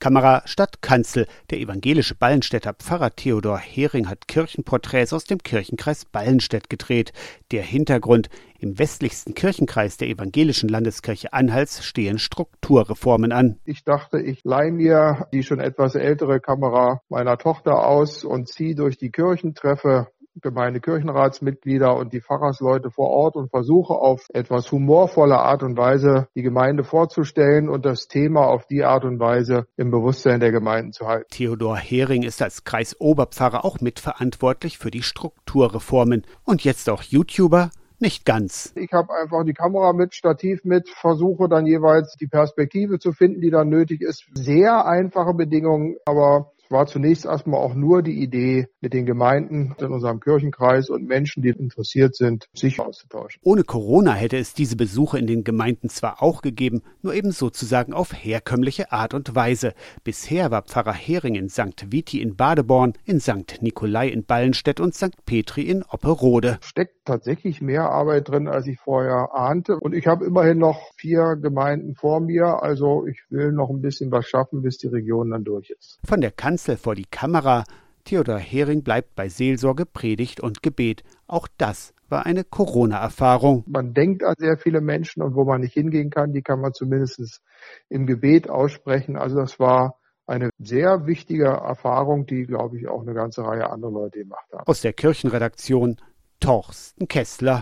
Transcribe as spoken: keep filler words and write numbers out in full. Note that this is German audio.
Kamera Stadtkanzel. Der evangelische Ballenstädter Pfarrer Theodor Hering hat Kirchenporträts aus dem Kirchenkreis Ballenstedt gedreht. Der Hintergrund: Im westlichsten Kirchenkreis der evangelischen Landeskirche Anhalts stehen Strukturreformen an. Ich dachte, ich leihe mir die schon etwas ältere Kamera meiner Tochter aus und ziehe durch die Kirchen, treffe Gemeindekirchenratsmitglieder und die Pfarrersleute vor Ort und versuche auf etwas humorvolle Art und Weise die Gemeinde vorzustellen und das Thema auf die Art und Weise im Bewusstsein der Gemeinden zu halten. Theodor Hering ist als Kreisoberpfarrer auch mitverantwortlich für die Strukturreformen und jetzt auch YouTuber. Nicht ganz. Ich habe einfach die Kamera mit, Stativ mit, versuche dann jeweils die Perspektive zu finden, die dann nötig ist. Sehr einfache Bedingungen, aber es war zunächst erstmal auch nur die Idee, mit den Gemeinden in unserem Kirchenkreis und Menschen, die interessiert sind, sich auszutauschen. Ohne Corona hätte es diese Besuche in den Gemeinden zwar auch gegeben, nur eben sozusagen auf herkömmliche Art und Weise. Bisher war Pfarrer Hering in Sankt Viti in Badeborn, in Sankt Nikolai in Ballenstedt und Sankt Petri in Opperode. Steckt tatsächlich mehr Arbeit drin, als ich vorher ahnte. Und ich habe immerhin noch vier Gemeinden vor mir. Also ich will noch ein bisschen was schaffen, bis die Region dann durch ist. Von der Kanzel vor die Kamera. Theodor Hering bleibt bei Seelsorge, Predigt und Gebet. Auch das war eine Corona-Erfahrung. Man denkt an sehr viele Menschen und wo man nicht hingehen kann, die kann man zumindest im Gebet aussprechen. Also das war eine sehr wichtige Erfahrung, die, glaube ich, auch eine ganze Reihe anderer Leute gemacht haben. Aus der Kirchenredaktion Torsten Kessler.